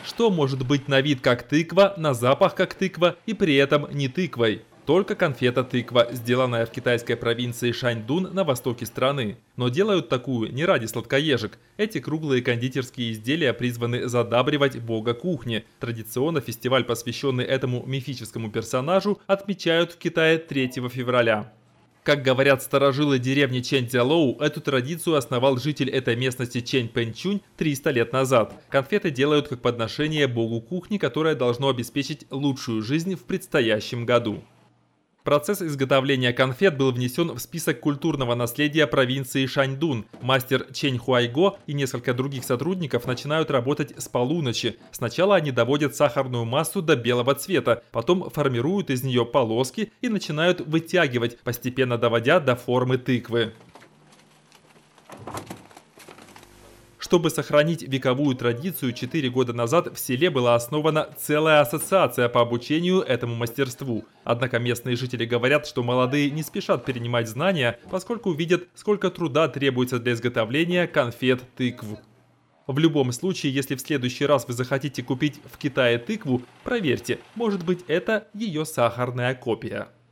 Что может быть на вид как тыква, на запах как тыква и при этом не тыквой? Только конфета-тыква, сделанная в китайской провинции Шаньдун на востоке страны. Но делают такую не ради сладкоежек. Эти круглые кондитерские изделия призваны задабривать бога кухни. Традиционно фестиваль, посвященный этому мифическому персонажу, отмечают в Китае 3 февраля. Как говорят старожилы деревни Чэньцзялоу, эту традицию основал житель этой местности Чэнь Пэнчунь 300 лет назад. Конфеты делают как подношение богу кухни, которое должно обеспечить лучшую жизнь в предстоящем году. Процесс изготовления конфет был внесен в список культурного наследия провинции Шаньдун. Мастер Чэнь Хуайго и несколько других сотрудников начинают работать с полуночи. Сначала они доводят сахарную массу до белого цвета, потом формируют из нее полоски и начинают вытягивать, постепенно доводя до формы тыквы. Чтобы сохранить вековую традицию, 4 года назад в селе была основана целая ассоциация по обучению этому мастерству. Однако местные жители говорят, что молодые не спешат перенимать знания, поскольку видят, сколько труда требуется для изготовления конфет-тыкв. В любом случае, если в следующий раз вы захотите купить в Китае тыкву, проверьте, может быть это ее сахарная копия.